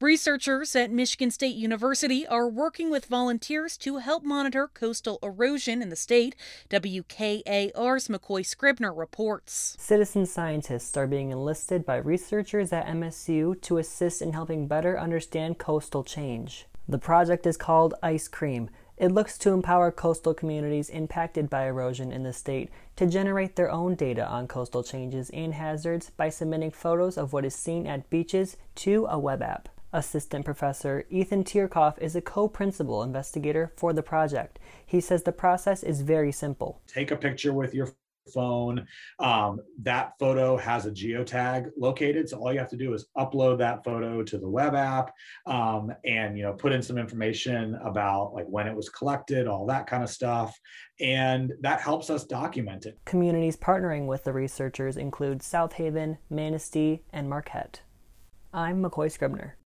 Researchers at Michigan State University are working with volunteers to help monitor coastal erosion in the state. WKAR's McCoy Scribner reports. Citizen scientists are being enlisted by researchers at MSU to assist in helping better understand coastal change. The project is called Ice Cream. It looks to empower coastal communities impacted by erosion in the state to generate their own data on coastal changes and hazards by submitting photos of what is seen at beaches to a web app. Assistant Professor Ethan Tierkoff is a co-principal investigator for the project. He says the process is very simple. Take a picture with your phone. That photo has a geotag located, so all you have to do is upload that photo to the web app, and put in some information about like when it was collected, all that kind of stuff, and that helps us document it. Communities partnering with the researchers include South Haven, Manistee, and Marquette. I'm McCoy Scribner.